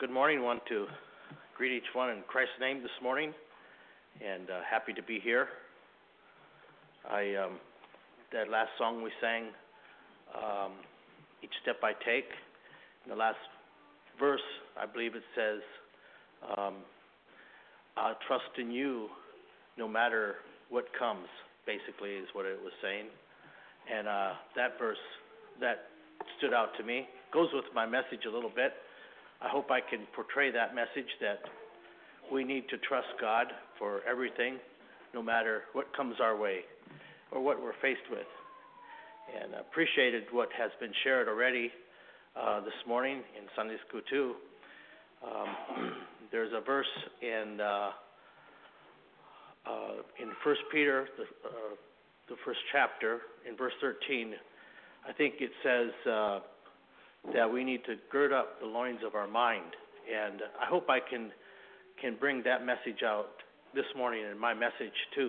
Good morning. I want to greet each one in Christ's name this morning, and happy to be here. That last song we sang, Each Step I Take, in the last verse, I believe it says, I'll trust in you no matter what comes, basically is what it was saying. And that verse, that stood out to me, goes with my message a little bit. I hope I can portray that message that we need to trust God for everything, no matter what comes our way or what we're faced with. And I appreciated what has been shared already this morning in Sunday school too. There's a verse in 1 Peter, the first chapter, in verse 13. I think it says that we need to gird up the loins of our mind. And I hope I can bring that message out this morning in my message too,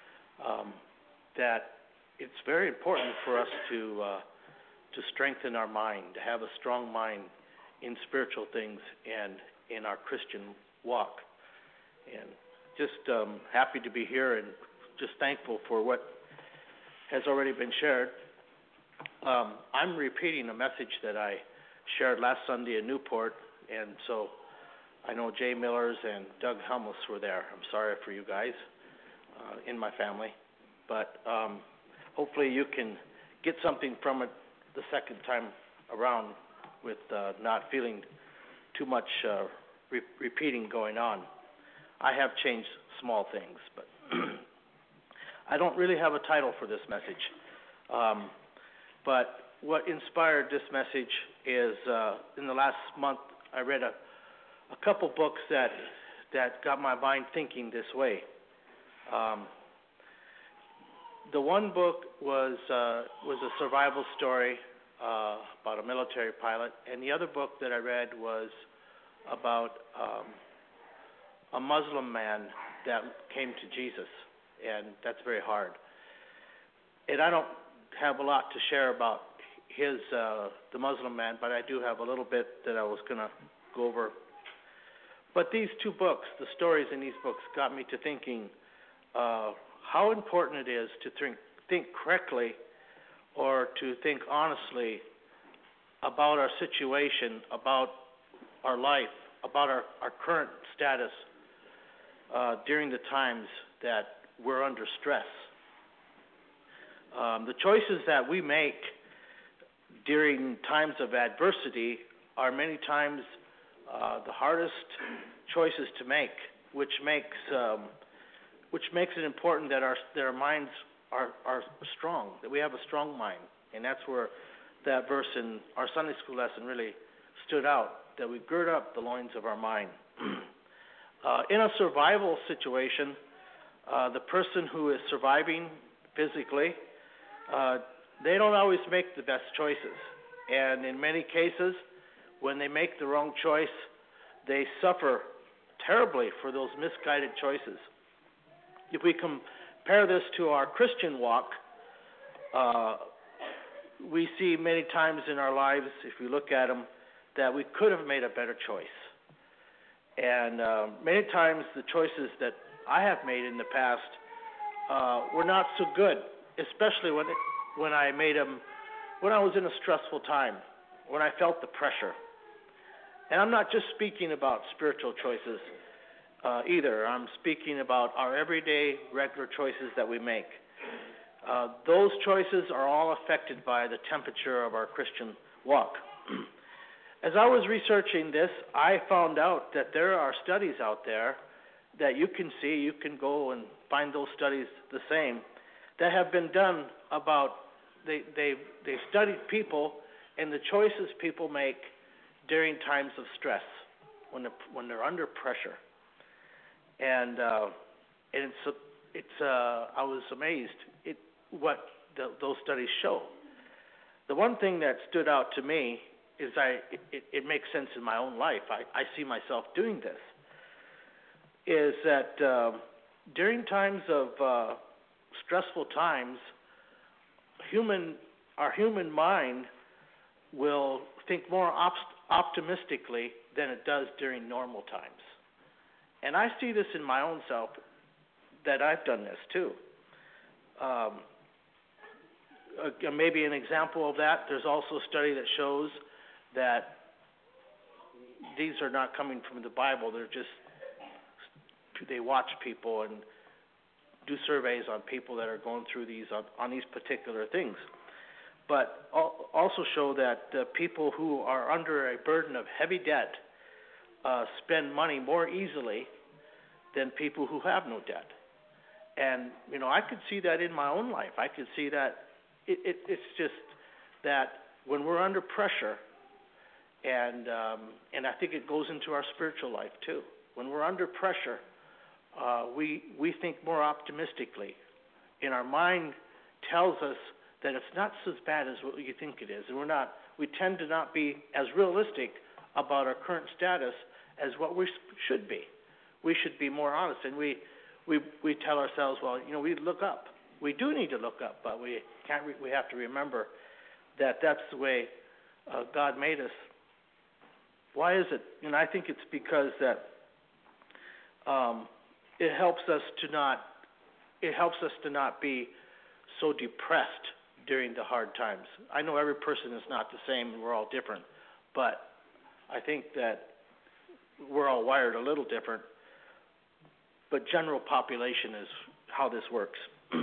that it's very important for us to strengthen our mind, to have a strong mind in spiritual things and in our Christian walk. And just happy to be here and just thankful for what has already been shared. I'm repeating a message that I shared last Sunday in Newport, and so I know Jay Millers and Doug Helmus were there. I'm sorry for you guys in my family, but hopefully you can get something from it the second time around with not feeling too much repeating going on. I have changed small things, but I don't really have a title for this message. But what inspired this message is in the last month I read a couple books that got my mind thinking this way. The one book was a survival story about a military pilot, and the other book that I read was about a Muslim man that came to Jesus, and that's very hard. And I don't have a lot to share about the Muslim man, but I do have a little bit that I was going to go over. But these two books, the stories in these books, got me to thinking how important it is to think correctly or to think honestly about our situation, about our life, about our current status during the times that we're under stress. The choices that we make during times of adversity are many times the hardest choices to make, which makes it important that our minds are strong, that we have a strong mind. And that's where that verse in our Sunday school lesson really stood out, that we gird up the loins of our mind. In a survival situation, the person who is surviving physically, they don't always make the best choices. And in many cases, when they make the wrong choice, they suffer terribly for those misguided choices. If we compare this to our Christian walk, we see many times in our lives, if we look at them, that we could have made a better choice. And many times the choices that I have made in the past were not so good, especially when I made them when I was in a stressful time, when I felt the pressure. And I'm not just speaking about spiritual choices either. I'm speaking about our everyday, regular choices that we make. Those choices are all affected by the temperature of our Christian walk. As I was researching this, I found out that there are studies out there that you can see, you can go and find those studies the same, that have been done about, they've studied people and the choices people make during times of stress, when they're under pressure. And I was amazed at what those studies show. The one thing that stood out to me is it makes sense in my own life. I see myself doing this. Is that during times of stressful times, our human mind will think more optimistically than it does during normal times. And I see this in my own self, that I've done this too. Maybe an example of that, there's also a study that shows that these are not coming from the Bible. They watch people and do surveys on people that are going through these on these particular things. But also show that people who are under a burden of heavy debt spend money more easily than people who have no debt. And, I could see that in my own life. I could see that it's just that when we're under pressure, and I think it goes into our spiritual life too. When we're under pressure, we think more optimistically. And our mind tells us that it's not as bad as what you think it is. And we tend to not be as realistic about our current status as what we should be. We should be more honest. And we tell ourselves, well, we look up. We do need to look up, but we have to remember that that's the way God made us. Why is it? And I think it's because that it helps us to not be so depressed during the hard times. I know every person is not the same, and we're all different, but I think that we're all wired a little different. But general population is how this works.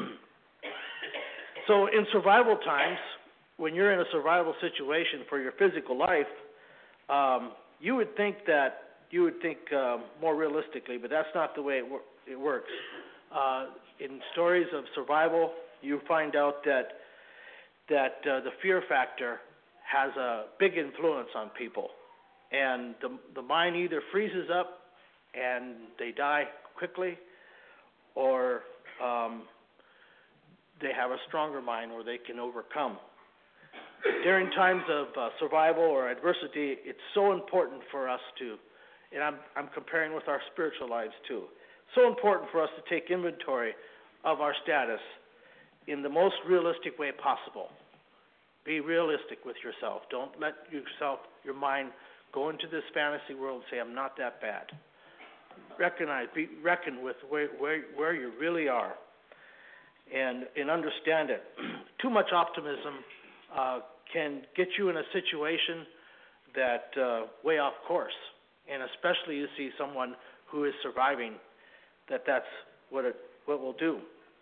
So in survival times, when you're in a survival situation for your physical life, you would think more realistically, but that's not the way it works. In stories of survival, you find out that the fear factor has a big influence on people, and the mind either freezes up and they die quickly, or they have a stronger mind where they can overcome. During times of survival or adversity, it's so important for us to, and I'm comparing with our spiritual lives too, so important for us to take inventory of our status in the most realistic way possible. Be realistic with yourself. Don't let your mind go into this fantasy world and say, I'm not that bad. Reckon with where you really are, and understand it. Too much optimism can get you in a situation that way off course, and especially you see someone who is surviving, that's what will do.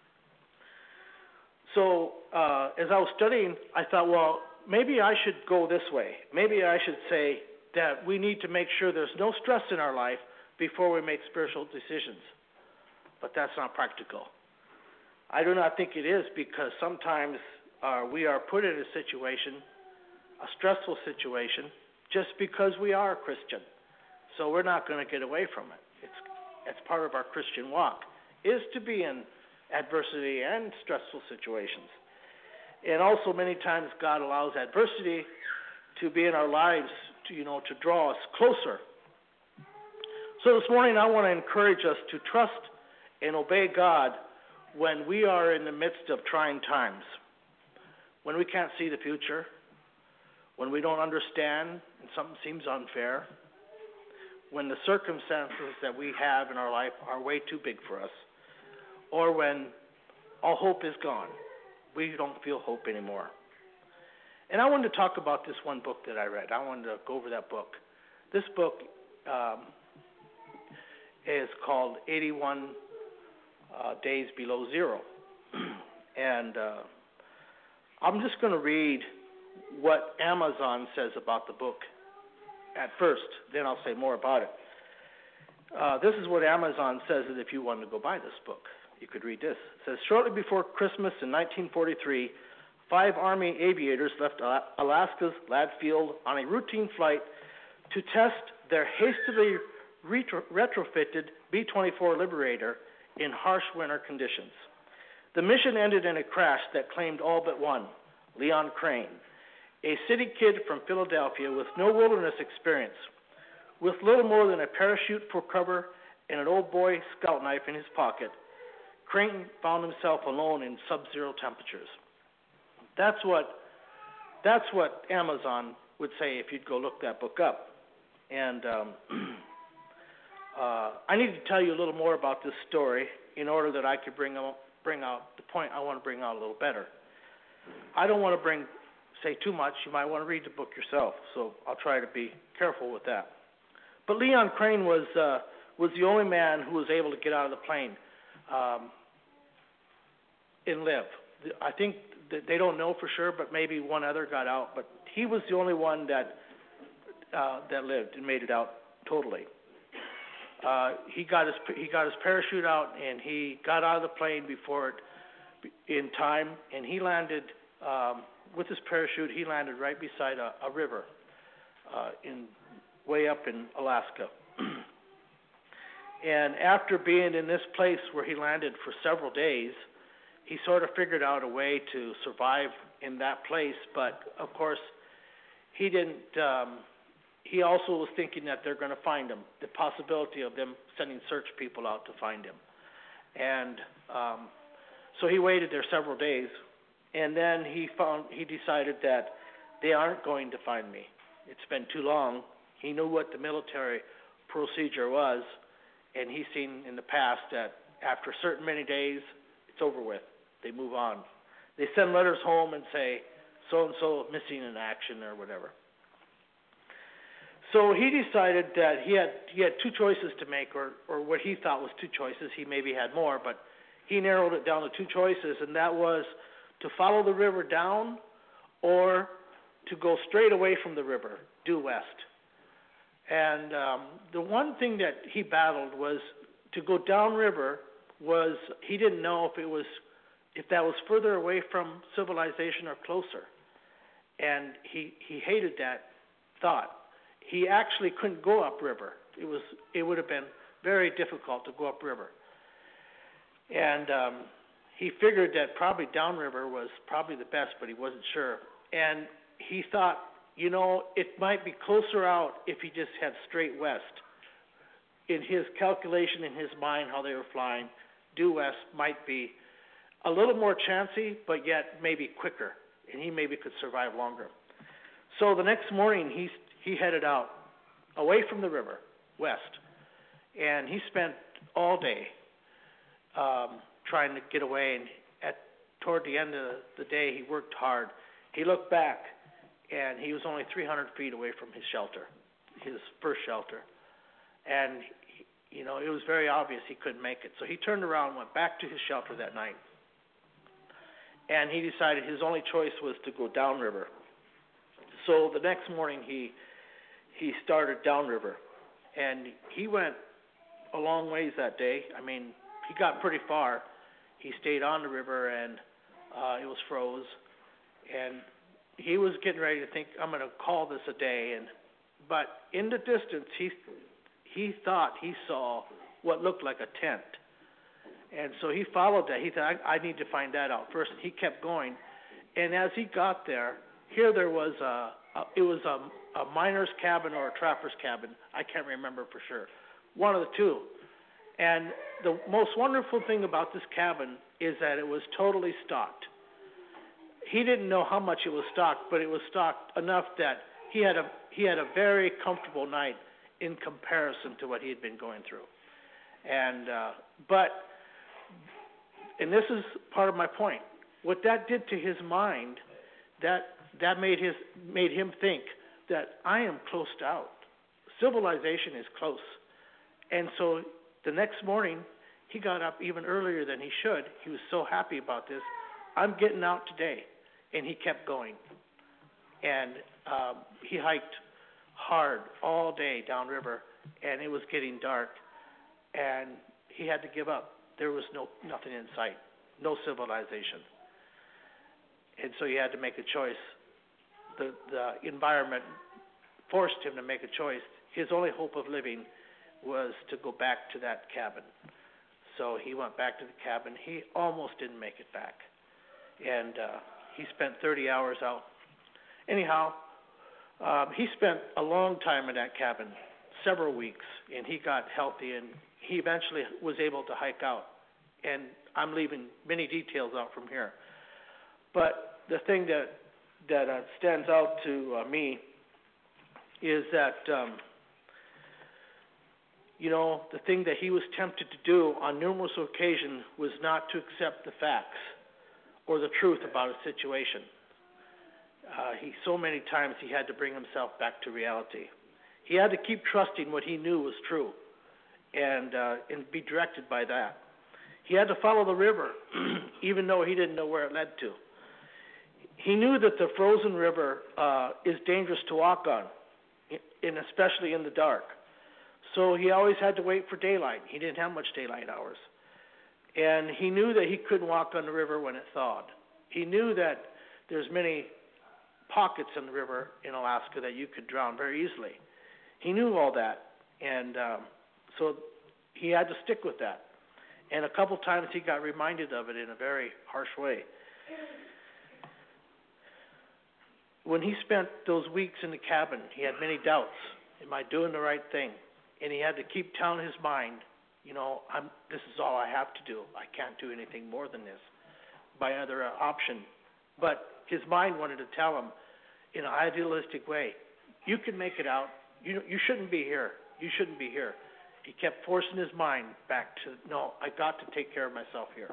So as I was studying, I thought, well, maybe I should go this way. Maybe I should say that we need to make sure there's no stress in our life before we make spiritual decisions. But that's not practical. I do not think it is, because sometimes we are put in a situation, a stressful situation, just because we are a Christian. So we're not going to get away from it. It's part of our Christian walk, is to be in adversity and stressful situations. And also many times God allows adversity to be in our lives to draw us closer. So this morning I want to encourage us to trust and obey God when we are in the midst of trying times, when we can't see the future, when we don't understand and something seems unfair, when the circumstances that we have in our life are way too big for us, or when all hope is gone. We don't feel hope anymore. And I wanted to talk about this one book that I read. I wanted to go over that book. This book is called 81 Days Below Zero. And I'm just going to read what Amazon says about the book at first. Then I'll say more about it. This is what Amazon says that if you wanted to go buy this book, you could read this. It says, shortly before Christmas in 1943, 5 Army aviators left Alaska's Ladd Field on a routine flight to test their hastily retrofitted B-24 Liberator in harsh winter conditions. The mission ended in a crash that claimed all but one, Leon Crane, a city kid from Philadelphia with no wilderness experience. With little more than a parachute for cover and an old boy scout knife in his pocket, Crane found himself alone in sub-zero temperatures. That's what Amazon would say if you'd go look that book up. And I need to tell you a little more about this story in order that I could bring out the point I want to bring out a little better. I don't want to say too much. You might want to read the book yourself, so I'll try to be careful with that. But Leon Crane was the only man who was able to get out of the plane and live. I think that they don't know for sure, but maybe one other got out. But he was the only one that lived and made it out totally. He got his parachute out, and he got out of the plane in time, and he landed with his parachute. He landed right beside a river way up in Alaska. And after being in this place where he landed for several days, he sort of figured out a way to survive in that place. But of course, he didn't. He also was thinking that they're going to find him, the possibility of them sending search people out to find him. And so he waited there several days, and then he decided that they aren't going to find me. It's been too long. He knew what the military procedure was, and he's seen in the past that after a certain many days, it's over with. They move on. They send letters home and say, so-and-so missing in action or whatever. So he decided that he had two choices to make, or what he thought was two choices. He maybe had more, but he narrowed it down to two choices, and that was to follow the river down or to go straight away from the river, due west. And the one thing that he battled was to go downriver. He didn't know if that was further away from civilization or closer, and he hated that thought. He actually couldn't go upriver. It would have been very difficult to go upriver. And he figured that probably downriver was probably the best, but he wasn't sure. And he thought, it might be closer out if he just had straight west. In his calculation, in his mind, how they were flying, due west might be a little more chancy, but yet maybe quicker, and he maybe could survive longer. So the next morning, he headed out away from the river, west, and he spent all day trying to get away. And toward the end of the day, he worked hard. He looked back, and he was only 300 feet away from his shelter, his first shelter. And, it was very obvious he couldn't make it. So he turned around and went back to his shelter that night. And he decided his only choice was to go downriver. So the next morning, he started downriver. And he went a long ways that day. I mean, he got pretty far. He stayed on the river, and it was froze. And he was getting ready to think, I'm going to call this a day. But in the distance, he thought he saw what looked like a tent. And so he followed that. He thought, I need to find that out first. And he kept going. And as he got there was a miner's cabin or a trapper's cabin. I can't remember for sure. One of the two. And the most wonderful thing about this cabin is that it was totally stocked. He didn't know how much it was stocked, but it was stocked enough that he had a very comfortable night in comparison to what he had been going through. And and this is part of my point. What that did to his mind, that made him think that I am closed out. Civilization is close. And so the next morning, he got up even earlier than he should. He was so happy about this. I'm getting out today. And he kept going. And he hiked hard all day downriver, and it was getting dark. And he had to give up. There was nothing in sight, no civilization. And so he had to make a choice. The environment forced him to make a choice. His only hope of living was to go back to that cabin. So he went back to the cabin. He almost didn't make it back. And he spent 30 hours out. Anyhow, he spent a long time in that cabin, several weeks, and he got healthy, and he eventually was able to hike out. And I'm leaving many details out from here. But the thing that stands out to me is that, the thing that he was tempted to do on numerous occasions was not to accept the facts or the truth about a situation. So many times he had to bring himself back to reality. He had to keep trusting what he knew was true and be directed by that. He had to follow the river, even though he didn't know where it led to. He knew that the frozen river is dangerous to walk on, and especially in the dark. So he always had to wait for daylight. He didn't have much daylight hours. And he knew that he couldn't walk on the river when it thawed. He knew that there's many pockets in the river in Alaska that you could drown very easily. He knew all that, and so he had to stick with that. And a couple times he got reminded of it in a very harsh way. When he spent those weeks in the cabin, he had many doubts. Am I doing the right thing? And he had to keep telling his mind, this is all I have to do. I can't do anything more than this by other option. But his mind wanted to tell him in an idealistic way, you can make it out. You shouldn't be here. You shouldn't be here. He kept forcing his mind back to, no, I got to take care of myself here.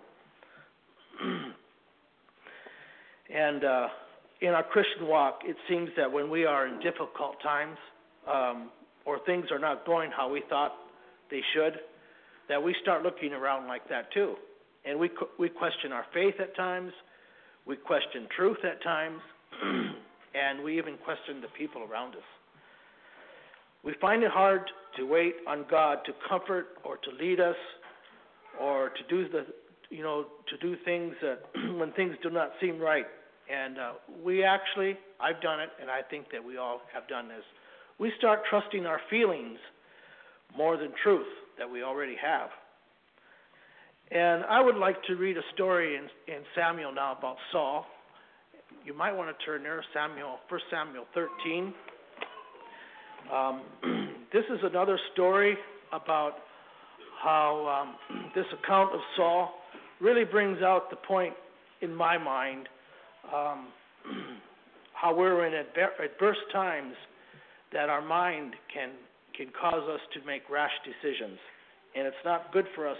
And in our Christian walk, it seems that when we are in difficult times or things are not going how we thought they should, that we start looking around like that too. And we question our faith at times, we question truth at times, and we even question the people around us. We find it hard to wait on God to comfort or to lead us or to do things that when things do not seem right. And I've done it, and I think that we all have done this. We start trusting our feelings more than truth that we already have. And I would like to read a story in Samuel now about Saul. You might want to turn there, 1 Samuel 13. This is another story about how this account of Saul really brings out the point in my mind, how we're in adverse times that our mind can cause us to make rash decisions, and it's not good for us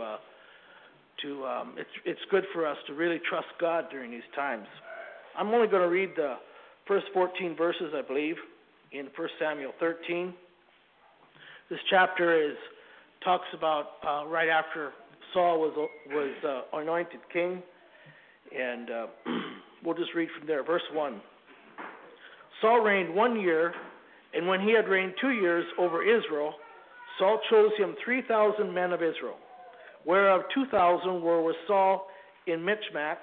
it's good for us to really trust God during these times. I'm only going to read the first 14 verses, I believe, in 1 Samuel 13. This chapter talks about right after Saul was anointed king, and we'll just read from there. Verse 1. Saul reigned 1 year, and when he had reigned 2 years over Israel, Saul chose him 3,000 men of Israel, whereof 2,000 were with Saul in Michmash,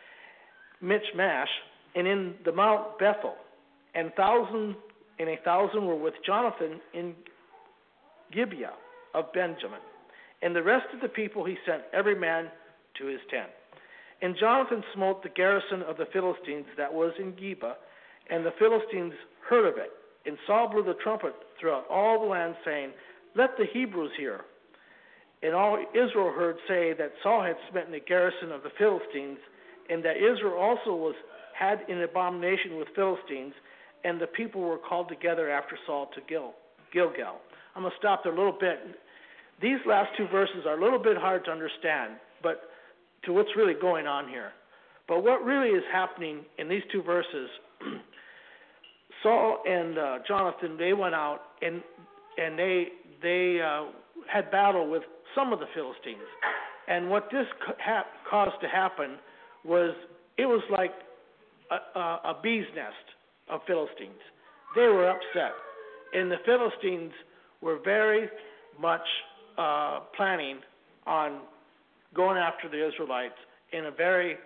and in the Mount Bethel, and 1,000 were with Jonathan in Gibeah of Benjamin. And the rest of the people he sent every man to his tent. And Jonathan smote the garrison of the Philistines that was in Gibeah, and the Philistines heard of it. And Saul blew the trumpet throughout all the land, saying, Let the Hebrews hear. And all Israel heard say that Saul had smitten the garrison of the Philistines, and that Israel also had an abomination with Philistines, and the people were called together after Saul to Gilgal. I'm going to stop there a little bit. These last two verses are a little bit hard to understand, but to what's really going on here. But what really is happening in these two verses, Saul and Jonathan, they went out and they had battle with some of the Philistines. And what this caused to happen was it was like a bee's nest of Philistines. They were upset. And the Philistines were very much planning on going after the Israelites in a very,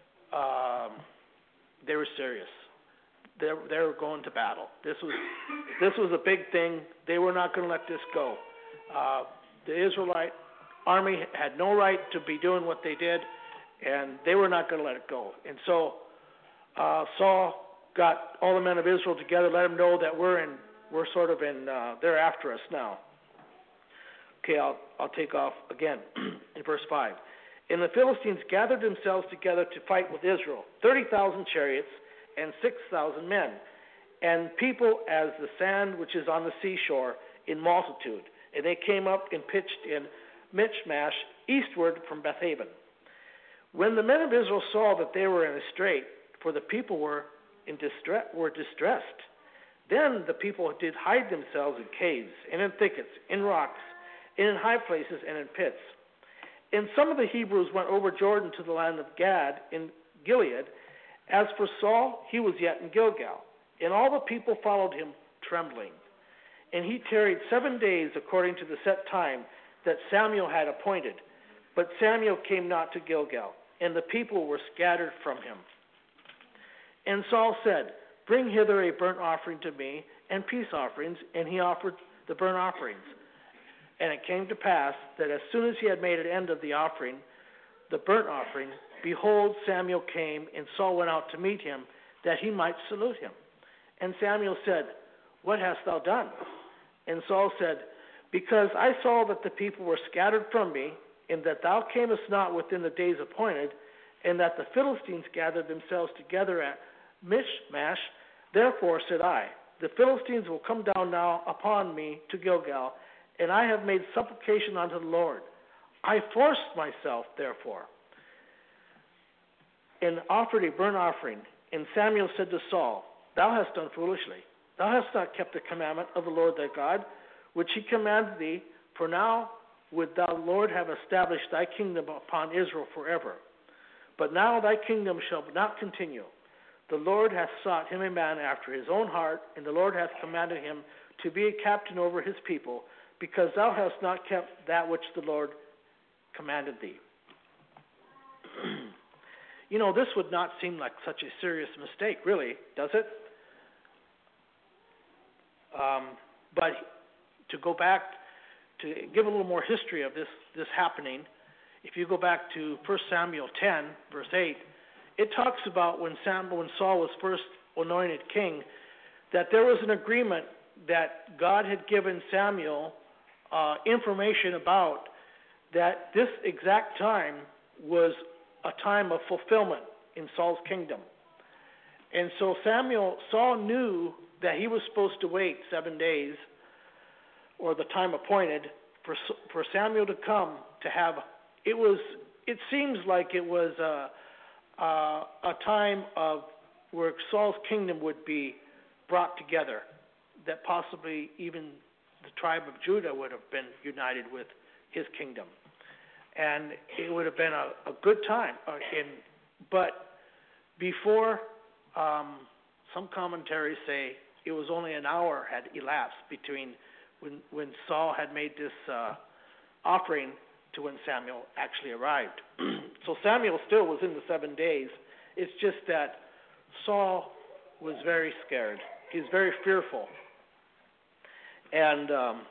they were serious. They were going to battle. This was a big thing. They were not going to let this go. The Israelite army had no right to be doing what they did, and they were not going to let it go. And so Saul got all the men of Israel together, let them know that they're after us now. Okay, I'll take off again in verse 5. And the Philistines gathered themselves together to fight with Israel, 30,000 chariots and 6,000 men. and people as the sand which is on the seashore in multitude. And they came up and pitched in Michmash eastward from Bethaven. When the men of Israel saw that they were in a strait, for the people were distressed, then the people did hide themselves in caves, and in thickets, in rocks, and in high places, and in pits. And some of the Hebrews went over Jordan to the land of Gad in Gilead. As for Saul, he was yet in Gilgal, and all the people followed him trembling. And he tarried 7 days according to the set time that Samuel had appointed. But Samuel came not to Gilgal, and the people were scattered from him. And Saul said, Bring hither a burnt offering to me, and peace offerings. And he offered the burnt offerings. And it came to pass that as soon as he had made an end of the offering, the burnt offering, behold, Samuel came, and Saul went out to meet him, that he might salute him. And Samuel said, What hast thou done? And Saul said, Because I saw that the people were scattered from me, and that thou camest not within the days appointed, and that the Philistines gathered themselves together at Michmash, therefore said I, The Philistines will come down now upon me to Gilgal, and I have made supplication unto the Lord. I forced myself, therefore, and offered a burnt offering. And Samuel said to Saul, Thou hast done foolishly. Thou hast not kept the commandment of the Lord thy God, which he commanded thee, for now would thou, Lord, have established thy kingdom upon Israel forever. But now thy kingdom shall not continue. The Lord hath sought him a man after his own heart, and the Lord hath commanded him to be a captain over his people, because thou hast not kept that which the Lord commanded thee. This would not seem like such a serious mistake, really, does it? But to go back, to give a little more history of this happening, if you go back to 1 Samuel 10, verse 8, it talks about when Saul was first anointed king, that there was an agreement that God had given Samuel information about, that this exact time was a time of fulfillment in Saul's kingdom. And so Saul knew that he was supposed to wait 7 days, or the time appointed, for Samuel to come to have. It seems like it was a time of where Saul's kingdom would be brought together, that possibly even the tribe of Judah would have been united with his kingdom. And it would have been a good time. But before, some commentaries say it was only an hour had elapsed between when Saul had made this offering to when Samuel actually arrived. So Samuel still was in the 7 days. It's just that Saul was very scared. He was very fearful. And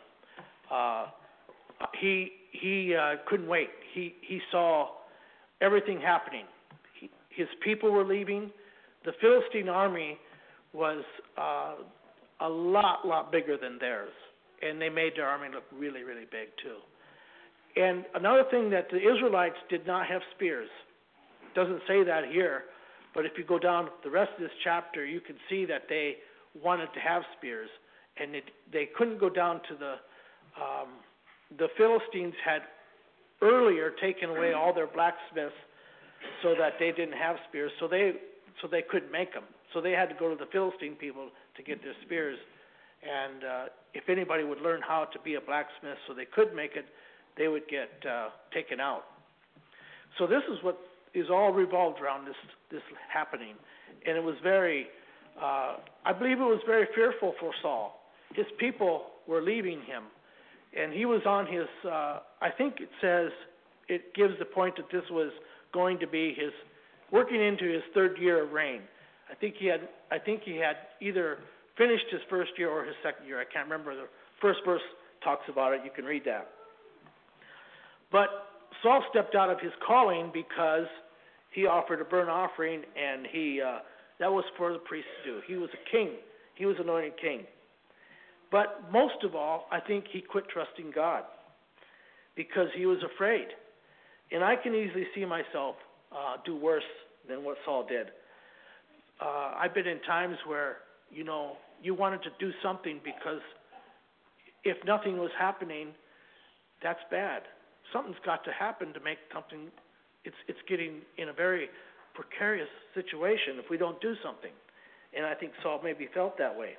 he couldn't wait. He saw everything happening. His people were leaving. The Philistine army was a lot bigger than theirs. And they made their army look really, really big too. And another thing, that the Israelites did not have spears. It doesn't say that here, but if you go down the rest of this chapter, you can see that they wanted to have spears, and they couldn't go down to the Philistines had earlier taken away all their blacksmiths so that they didn't have spears, so they couldn't make them. So they had to go to the Philistine people to get their spears. And if anybody would learn how to be a blacksmith so they could make it, they would get taken out. So this is what is all revolved around this happening. And it was very, I believe it was very fearful for Saul. His people were leaving him. And he was on his, I think it says, it gives the point that this was going to be his, working into his third year of reign. I think he had either finished his first year or his second year. I can't remember. The first verse talks about it. You can read that. But Saul stepped out of his calling because he offered a burnt offering, and that was for the priest to do. He was a king. He was anointed king. But most of all, I think he quit trusting God because he was afraid. And I can easily see myself do worse than what Saul did. I've been in times where, you wanted to do something because if nothing was happening, that's bad. Something's got to happen to make something. It's getting in a very precarious situation if we don't do something. And I think Saul maybe felt that way.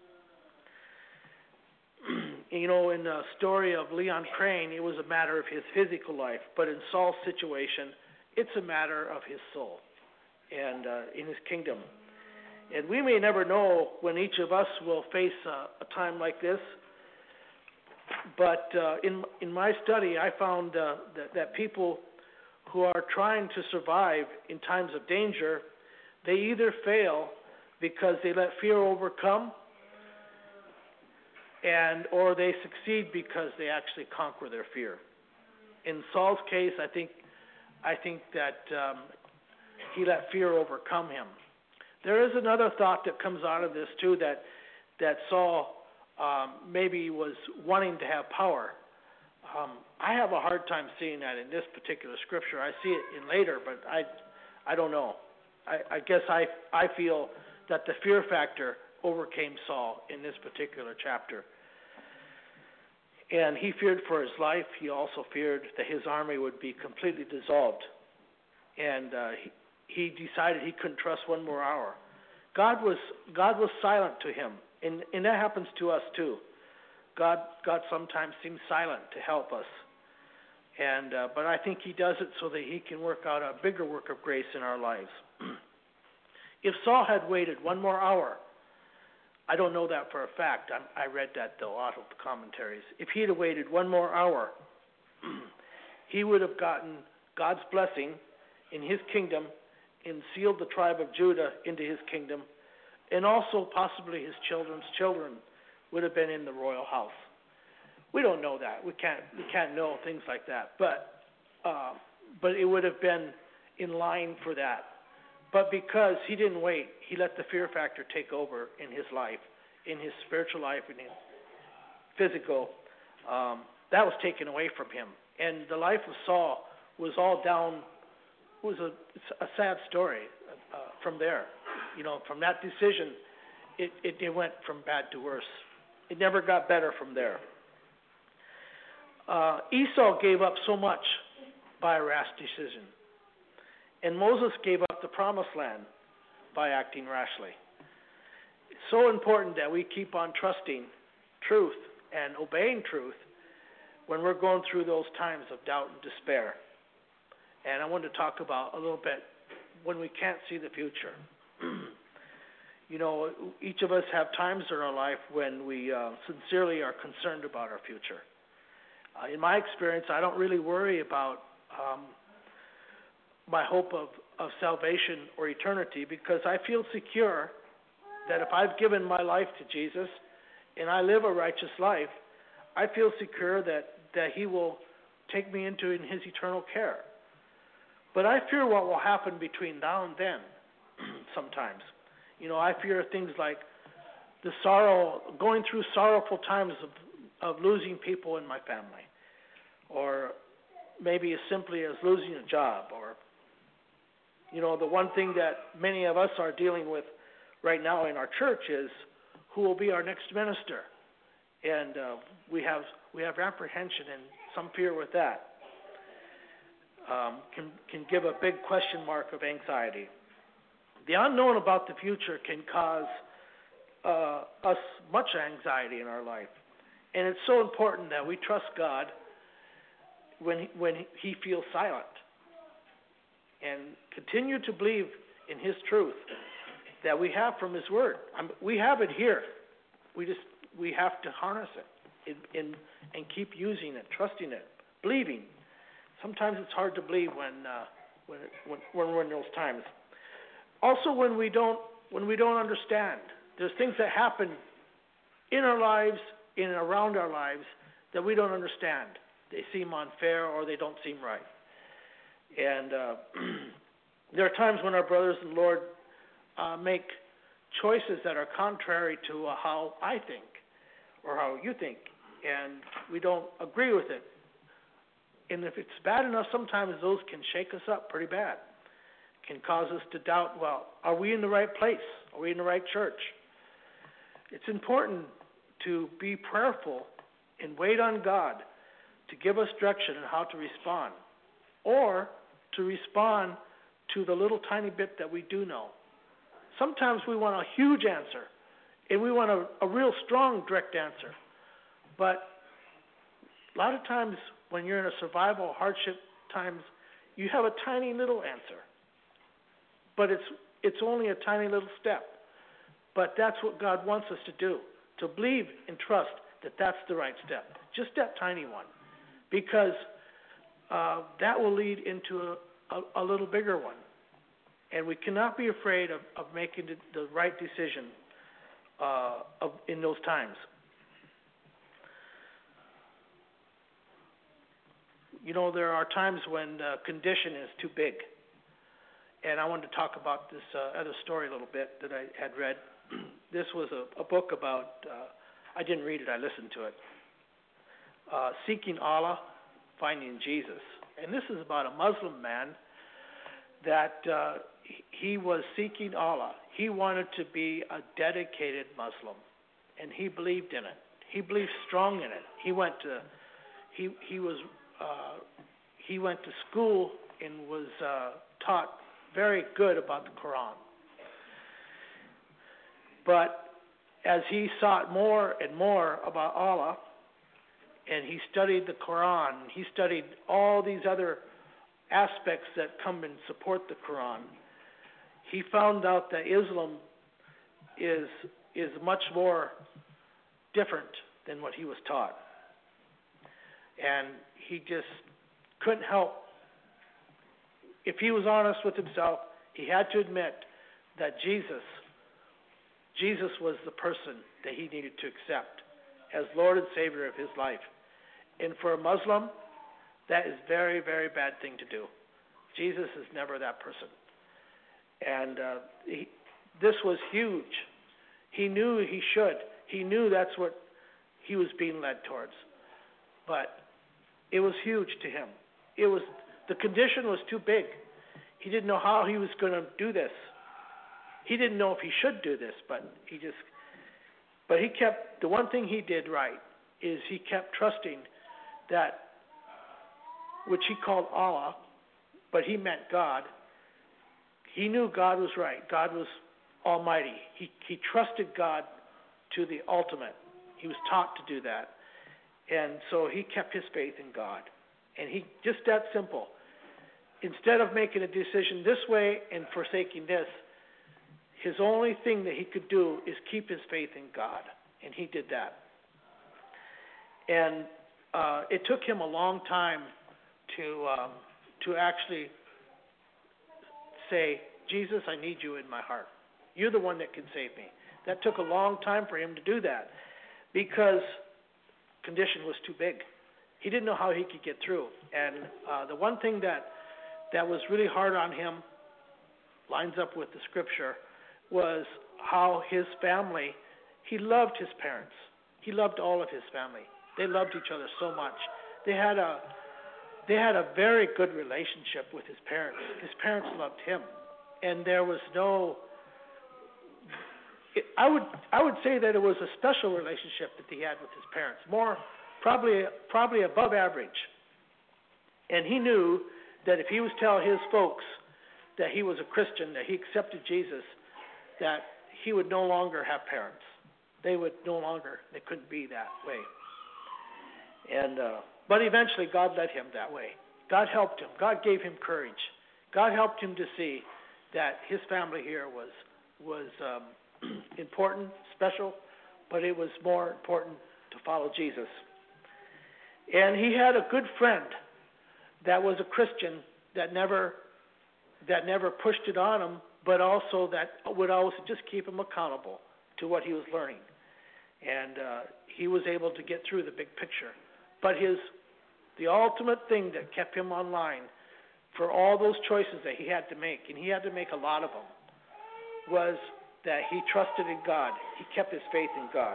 In the story of Leon Crane, it was a matter of his physical life. But in Saul's situation, it's a matter of his soul and in his kingdom. And we may never know when each of us will face a time like this. But in my study, I found that people who are trying to survive in times of danger, they either fail because they let fear overcome, or they succeed because they actually conquer their fear. In Saul's case, I think that he let fear overcome him. There is another thought that comes out of this too, that Saul maybe was wanting to have power. I have a hard time seeing that in this particular scripture. I see it in later, but I don't know. I guess I feel that the fear factor overcame Saul in this particular chapter. And he feared for his life. He also feared that his army would be completely dissolved. And he decided he couldn't trust one more hour. God was silent to him, and that happens to us too. God sometimes seems silent to help us, but I think He does it so that He can work out a bigger work of grace in our lives. If Saul had waited one more hour, I don't know that for a fact. I read that though out of the commentaries. If he had waited one more hour, he would have gotten God's blessing in his kingdom and sealed the tribe of Judah into his kingdom, and also possibly his children's children would have been in the royal house. We don't know that. We can't know things like that. But it would have been in line for that. But because he didn't wait, he let the fear factor take over in his life, in his spiritual life, and his physical. That was taken away from him. And the life of Saul was all down. It was a sad story from there. From that decision, it went from bad to worse. It never got better from there. Esau gave up so much by a rash decision. And Moses gave up the promised land by acting rashly. It's so important that we keep on trusting truth and obeying truth when we're going through those times of doubt and despair. And I want to talk about a little bit when we can't see the future. Each of us have times in our life when we sincerely are concerned about our future. In my experience, I don't really worry about my hope of salvation or eternity, because I feel secure that if I've given my life to Jesus and I live a righteous life, I feel secure that He will take me into His eternal care. But I fear what will happen between now and then sometimes. I fear things like the sorrow, going through sorrowful times of losing people in my family, or maybe as simply as losing a job, or the one thing that many of us are dealing with right now in our church is who will be our next minister, and we have apprehension and some fear with that. Can give a big question mark of anxiety. The unknown about the future can cause us much anxiety in our life, and it's so important that we trust God when He feels silent, and continue to believe in His truth that we have from His Word. We have it here. We have to harness it and keep using it, trusting it, believing. Sometimes it's hard to believe when we're in those times. Also, when we don't understand, there's things that happen in our lives, in and around our lives, that we don't understand. They seem unfair or they don't seem right. And there are times when our brothers in the Lord make choices that are contrary to how I think or how you think, and we don't agree with it. And if it's bad enough, sometimes those can shake us up pretty bad. Can cause us to doubt, well, are we in the right place? Are we in the right church? It's important to be prayerful and wait on God to give us direction on how to respond, or to respond to the little tiny bit that we do know. Sometimes we want a huge answer, and we want a real strong, direct answer. But a lot of times when you're in a survival hardship times, you have a tiny little answer. But it's only a tiny little step. But that's what God wants us to do, to believe and trust that that's the right step, just that tiny one, because that will lead into a little bigger one. And we cannot be afraid of making the right decision in those times. You know, there are times when the condition is too big. And I wanted to talk about this other story a little bit that I had read. This was a book about, I didn't read it, I listened to it. Seeking Allah, Finding Jesus. And this is about a Muslim man that he was seeking Allah. He wanted to be a dedicated Muslim, and he believed in it. He believed strong in it. He went to school and was taught very good about the Quran. But as he sought more and more about Allah, and he studied the Quran, he studied all these other aspects that come and support the Quran, he found out that Islam is much more different than what he was taught. And he just couldn't help. If he was honest with himself, he had to admit that Jesus was the person that he needed to accept as Lord and Savior of his life. And for a Muslim, that is a very, very bad thing to do. Jesus is never that person. And this was huge. He knew he should. He knew that's what he was being led towards. But it was huge to him. The condition was too big. He didn't know how he was going to do this. He didn't know if he should do this, but the one thing he did right is he kept trusting that, which he called Allah, but he meant God. He knew God was right. God was almighty. He trusted God to the ultimate. He was taught to do that. And so he kept his faith in God. And he, just that simple. Instead of making a decision this way and forsaking this, his only thing that he could do is keep his faith in God. And he did that. And it took him a long time to actually say, Jesus, I need you in my heart. You're the one that can save me. That took a long time for him to do that because condition was too big. He didn't know how he could get through. And the one thing that was really hard on him, lines up with the scripture, was how his family, he loved his parents. He loved all of his family. They loved each other so much. They had a very good relationship with his parents. His parents loved him. And there was no, I would say that it was a special relationship that he had with his parents, more probably above average. And he knew that if he was telling his folks that he was a Christian, that he accepted Jesus, that he would no longer have parents. They couldn't be that way. And but eventually God led him that way. God helped him. God gave him courage. God helped him to see that his family here was important, special, but it was more important to follow Jesus. And he had a good friend that was a Christian that never pushed it on him, but also that would always just keep him accountable to what he was learning. And he was able to get through the big picture. But the ultimate thing that kept him online for all those choices that he had to make, and he had to make a lot of them, was that he trusted in God. He kept his faith in God.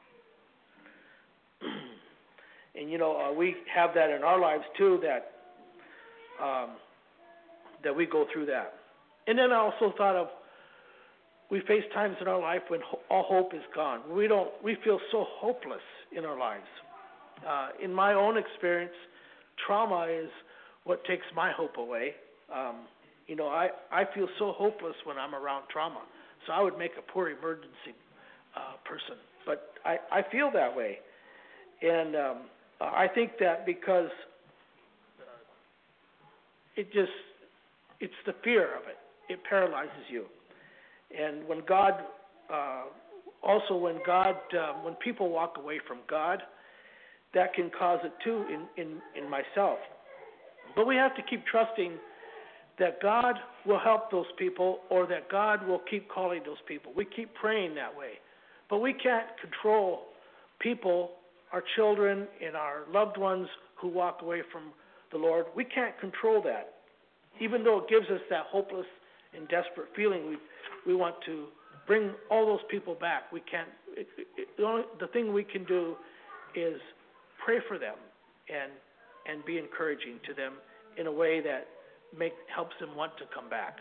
And, we have that in our lives, too, that we go through that. And then I also thought of we face times in our life when all hope is gone. We feel so hopeless in our lives. In my own experience, trauma is what takes my hope away. I feel so hopeless when I'm around trauma. So I would make a poor emergency person. But I feel that way. And I think that because it's the fear of it. It paralyzes you. And when when people walk away from God, that can cause it too in myself. But we have to keep trusting that God will help those people, or that God will keep calling those people. We keep praying that way. But we can't control people, our children and our loved ones who walk away from the Lord. We can't control that. Even though it gives us that hopeless and desperate feeling, we want to bring all those people back. We can't. The thing we can do is pray for them and be encouraging to them in a way that helps them want to come back.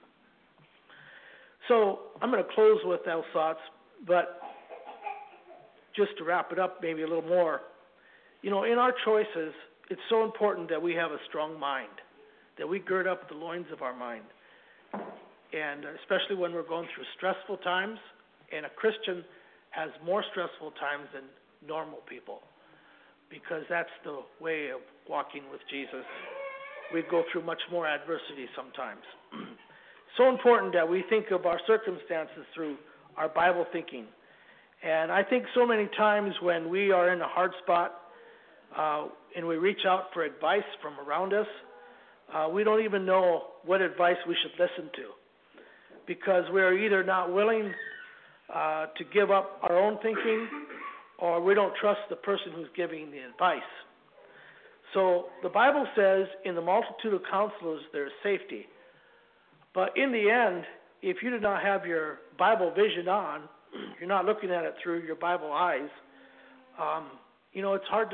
So I'm going to close with those thoughts, but just to wrap it up maybe a little more, in our choices, it's so important that we have a strong mind, that we gird up the loins of our mind, and especially when we're going through stressful times, and a Christian has more stressful times than normal people, because that's the way of walking with Jesus. We go through much more adversity sometimes. So important that we think of our circumstances through our Bible thinking. And I think so many times when we are in a hard spot and we reach out for advice from around us, we don't even know what advice we should listen to, because we're either not willing to give up our own thinking, or we don't trust the person who's giving the advice. So the Bible says, in the multitude of counselors there is safety. But in the end, if you do not have your Bible vision on, you're not looking at it through your Bible eyes, it's hard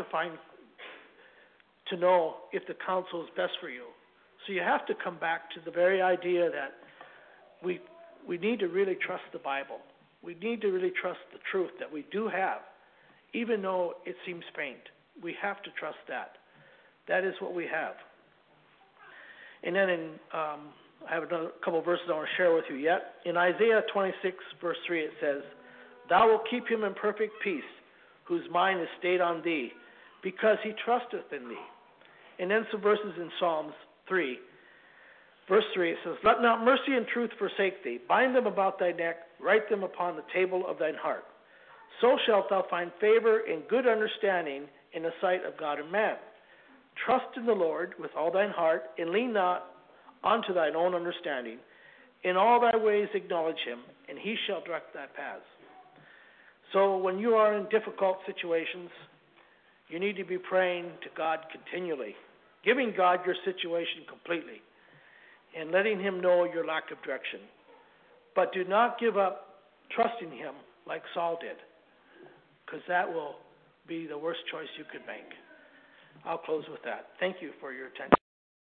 to know if the counsel is best for you. So you have to come back to the very idea that we need to really trust the Bible. We need to really trust the truth that we do have, even though it seems faint. We have to trust that. That is what we have. And then I have a couple of verses I want to share with you yet. In Isaiah 26, verse 3, it says, "Thou wilt keep him in perfect peace, whose mind is stayed on thee, because he trusteth in thee." And then some verses in Psalms 3. Verse 3, it says, "Let not mercy and truth forsake thee. Bind them about thy neck, write them upon the table of thine heart. So shalt thou find favor and good understanding in the sight of God and man. Trust in the Lord with all thine heart, and lean not unto thine own understanding. In all thy ways acknowledge him, and he shall direct thy paths." So when you are in difficult situations, you need to be praying to God continually, giving God your situation completely, and letting him know your lack of direction. But do not give up trusting him like Saul did, because that will be the worst choice you could make. I'll close with that. Thank you for your attention.